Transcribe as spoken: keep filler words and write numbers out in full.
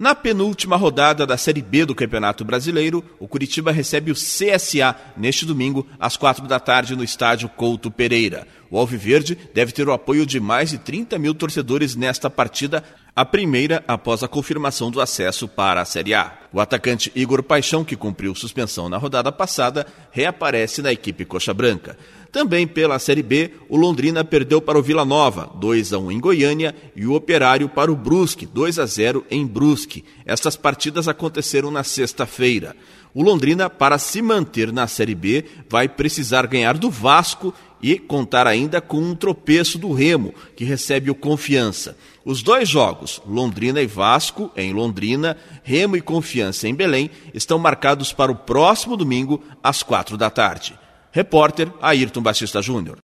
Na penúltima rodada da Série B do Campeonato Brasileiro, o Curitiba recebe o C S A neste domingo, às quatro da tarde, no estádio Couto Pereira. O Alviverde deve ter o apoio de mais de trinta mil torcedores nesta partida, a primeira após a confirmação do acesso para a Série A. O atacante Igor Paixão, que cumpriu suspensão na rodada passada, reaparece na equipe Coxa Branca. Também pela Série B, o Londrina perdeu para o Vila Nova, dois a um em Goiânia, e o Operário para o Brusque, dois a zero em Brusque. Estas partidas aconteceram na sexta-feira. O Londrina, para se manter na Série B, vai precisar ganhar do Vasco e contar ainda com um tropeço do Remo, que recebe o Confiança. Os dois jogos, Londrina e Vasco, em Londrina, Remo e Confiança em Belém, estão marcados para o próximo domingo, às quatro da tarde. Repórter Ayrton Batista Júnior.